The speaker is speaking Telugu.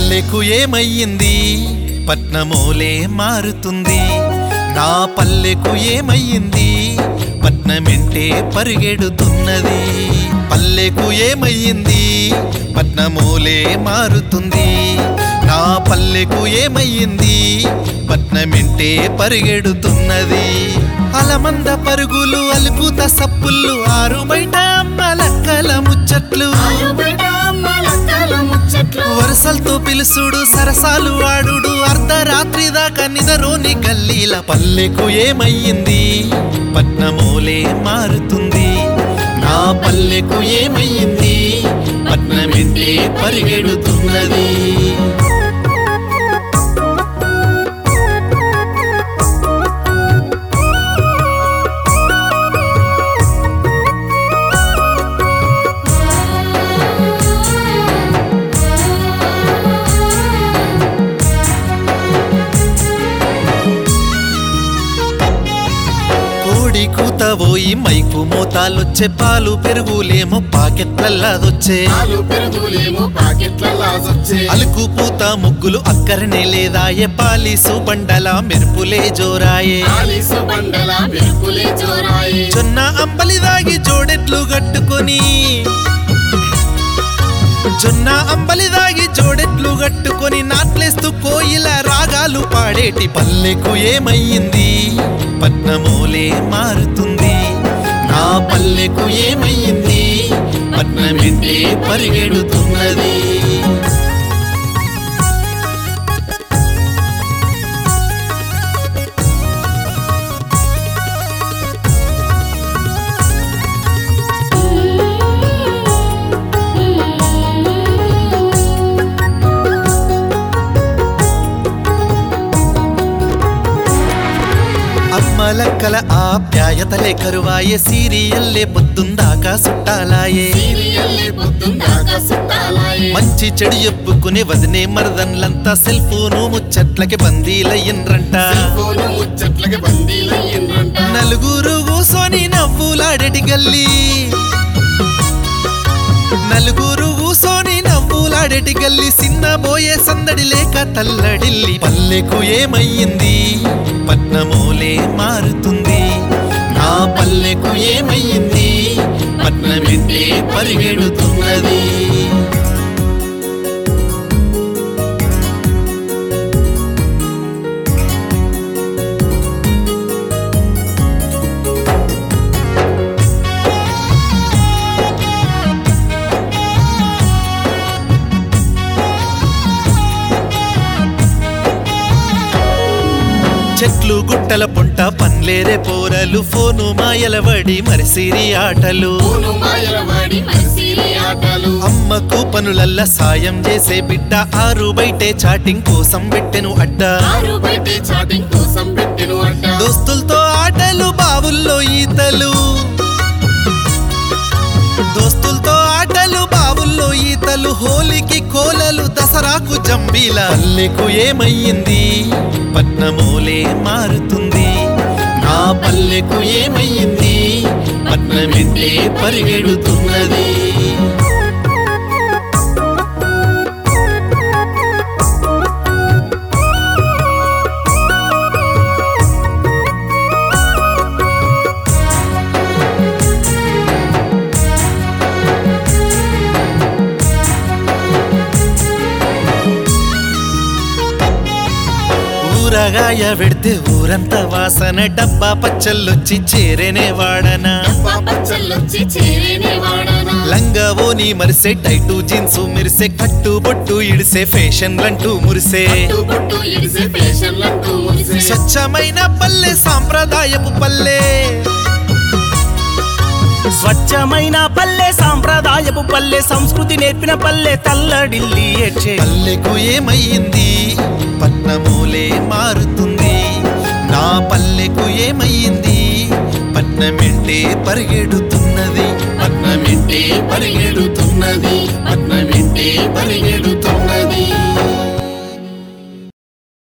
పల్లెకు ఏమయ్యింది పట్నమోలే మారుతుంది నా పల్లెకు ఏమయ్యింది పట్నమెంటే పరిగెడుతున్నది పల్లెకు ఏమయ్యింది పట్నమోలే మారుతుంది నా పల్లెకు ఏమయ్యింది పట్నమెంటే పరిగెడుతున్నది అలమంద పరుగులు అలుకుత సప్పుళ్ళు ఆరు బయట అమ్మలక్కల ముచ్చట్లు వరసలతో పిలుసుడు సరసాలు వాడుడు అర్ధరాత్రి దాకా నిదరోని గల్లీల పల్లెకు ఏమయ్యింది పట్నమోలే మారుతుంది నా పల్లెకు ఏమయ్యింది పట్నమెంటే పరిగెడుతున్నది కూతవోయి మైకు మోతాలొచ్చే పాలు పెరుగులేమో పాకెట్లల్లాదొచ్చే అలుకు పూత ముగ్గులు అక్కరనే లేదాయే పాలీసు బండల మెరుపులే జోరాయే జొన్న అంబలి దాగి జోడెట్లు గట్టుకొని జొన్న అంబలి దాగి జోడెట్లు గట్టుకొని నాట్లేస్తూ కోయిల రాగాలు పాడేటి పల్లెకు ఏమయ్యింది పట్నమోలే మారుతుంది నా పల్లెకు ఏమయ్యింది పట్నమెంటే పరిగెడుతున్నది అమ్మలక్కల ఆప్యాయతలే కరువాయే సీరియల్లే పొద్దుందాకా సుట్టాలాయే మంచి చెడు చెప్పుకునే వదినే మరదన్లంతా సెల్ ఫోను ముచ్చట్లకి బందీలయ్యిండ్రంట నలుగురు కూసోని నవ్వులాడటి గల్లీ నలుగురు కూసోని నవ్వులాడటి గల్లి సిన్నబోయే సందడి లేక తల్లడిల్లి పల్లెకు ఏమయ్యింది పట్నమోలే మారుతుంది నా పల్లెకు ఏమయ్యింది పట్నమెంటే పరిగెడుతున్నది చెట్లు గుట్టల పొంట పన్లేరే పోరలు ఫోను మాయలవడి మరిసిరి ఆటలు అమ్మకు పనులల్ల సాయం చేసే బిడ్డ ఆరు బయటే చాటింగ్ కోసం పెట్టెను అడ్డ దోస్తులతో ఆటలు బావుల్లో ఈతలు దోస్తులతో ఆటలు బావుల్లో ఈతలు హోలీకి కోలలు దసరాకు జంబీల పల్లెకు ఏమయ్యింది పట్నమోలే మారుతుంది నా పల్లెకు ఏమయ్యింది పట్నమెంటే పరిగెడుతున్నది ఊరగాయ పెడితే ఊరంతా వాసన డబ్బా పచ్చళ్ళొచ్చి చేరేనే వాడనా లంగావోని మరిసే టైటు జీన్సు మెరిసే కట్టు బొట్టు ఇడిసే ఫ్యాషన్లంటూ మురిసే స్వచ్ఛమైన పల్లె సాంప్రదాయపు పల్లె స్వచ్ఛమైన పల్లె సాంప్రదాయపు పల్లె సంస్కృతి నేర్పిన పల్లె తల్లడిల్లి ఏడ్చే పల్లెకు ఏమయ్యింది పట్నమోలే మారుతుంది నా పల్లెకు ఏమయ్యింది పట్నమెంటే పరిగెడుతున్నది పట్నమెంటే పరిగెడుతున్నది పట్నమెంటే పరిగెడుతున్నది